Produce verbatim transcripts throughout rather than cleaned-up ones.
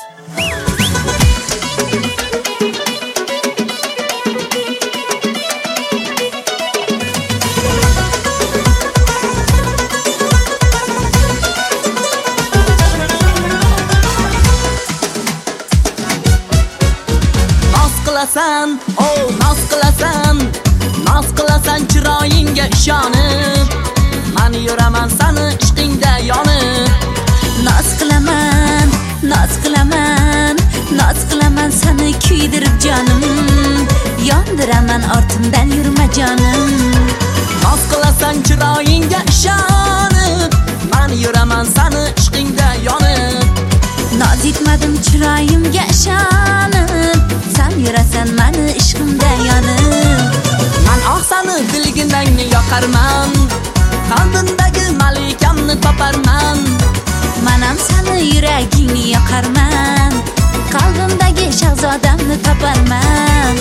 qilasan, oh noz qilasan, noz qilasan chiroyingga ishonib, men yuraman seni ishqingda yonib. Noz qilaman, noz qilaman, noz qilaman seni kuydirib jonim, yondiraman ortimdan yurma jonim. Noz qilasan chiroyingga ishonib, men yuraman seni ishqingda yonib. Noz etmadim chiroyimga ishonib, sen yurasan meni ishqimda yonib. Men oh seni bilginangni yoqarman, qalbimdagi malikamni toparman. Menam seni yuragingni yoqarman, qalbimdagi shahzodamni toparman.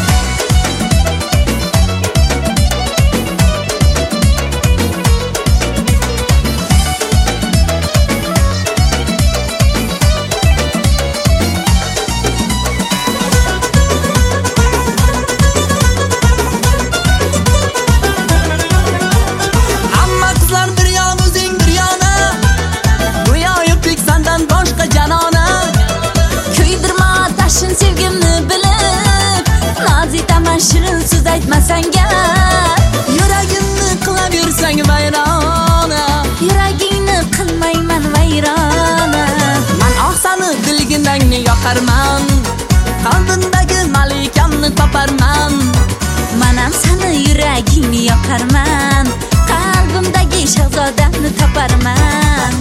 Shirin so'z aytmasang gap, yuragimni qilaversang vayrona, yuragingni qilmayman vayrona. Men oh seni bilginangni yoqarman, qalbimdagi malikamni toparman. Menam seni yuragingni yoqarman, qalbimdagi shahzodamni toparman.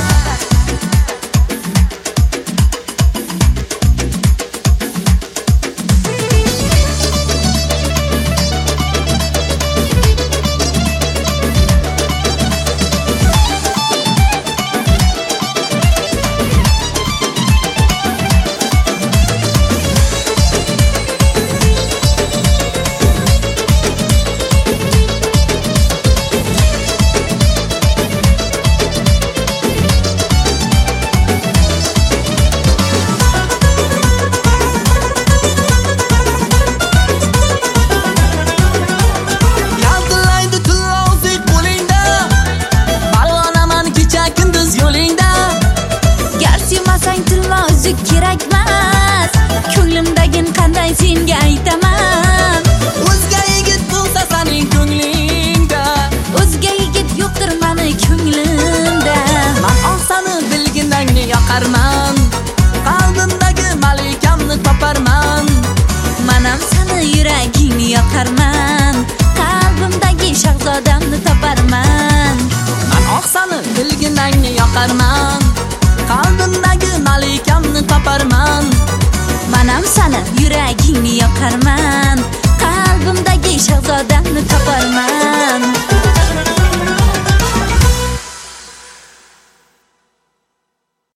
Kerakmas, ko'nglimdagin qanday senga aytaman. O'zga yigit bo'lsa sening ko'nglingda, o'zga yigit yo'qdir meni ko'nglimda. Men oh seni bilginangni yoqarman, qalbimdagi malikamni toparman. Menam seni yuragingni yoqarman, qalbimdagi shahzodamni toparman. Men oh seni bilginangni yoqarman, qalbimdagi malikamni toparman. Menam seni yuragingni yoqarman,